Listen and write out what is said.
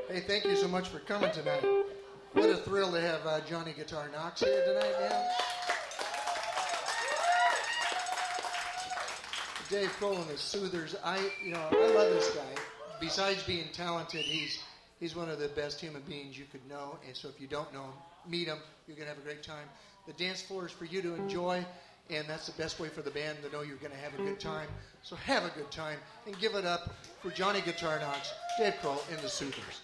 Hey, thank you so much for coming tonight. What a thrill to have Johnny Guitar Knox here tonight, man. Dave Kroll and the Soothers. I love this guy. Besides being talented, he's one of the best human beings you could know. And so if you don't know him, meet him. You're going to have a great time. The dance floor is for you to enjoy, and that's the best way for the band to know you're going to have a good time. So have a good time, and give it up for Johnny Guitar Knox, Dave Kroll, and the Soothers.